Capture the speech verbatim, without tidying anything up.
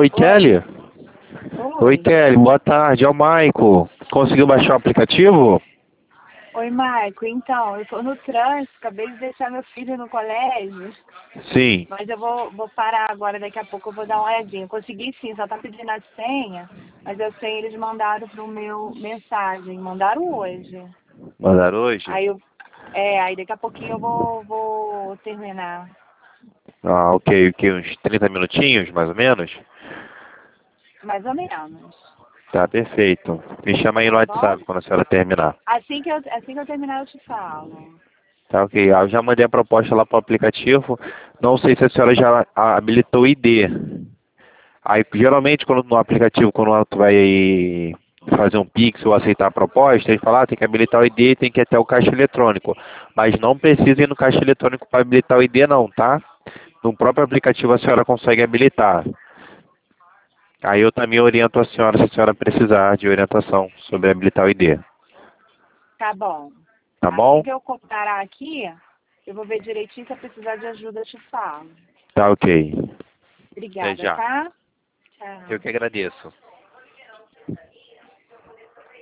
Oi, Kelly. Oi. Oi, Kelly. Boa tarde. É o Maico. Conseguiu baixar o aplicativo? Oi, Maico. Então, eu tô no trânsito, acabei de deixar meu filho no colégio, Sim. mas eu vou, vou parar agora, daqui a pouco eu vou dar uma olhadinha. Consegui sim, só tá pedindo a senha, mas a senha eles mandaram pro meu mensagem, mandaram hoje. Mandaram hoje? Aí eu, é, aí daqui a pouquinho eu vou, vou terminar. Ah, ok. O que? Uns trinta minutinhos, mais ou menos? Mais ou menos. Tá, perfeito. Me chama aí no Tá bom? WhatsApp quando a senhora terminar. Assim que eu, assim que eu terminar eu te falo. Tá, ok. Ah, eu já mandei a proposta lá pro aplicativo. Não sei se a senhora já habilitou o I D. Aí, geralmente, quando no aplicativo, quando tu vai fazer um Pix ou aceitar a proposta, ele fala, ah, tem que habilitar o I D e tem que ir até o caixa eletrônico. Mas não precisa ir no caixa eletrônico para habilitar o I D não, tá? No próprio aplicativo a senhora consegue habilitar. Aí eu também oriento a senhora se a senhora precisar de orientação sobre habilitar o I D. Tá bom. Tá Assim bom? que eu parar aqui, eu vou ver direitinho, se eu precisar de ajuda eu te falo. Tá ok. Até Obrigada, já. tá? Eu Tchau. que agradeço.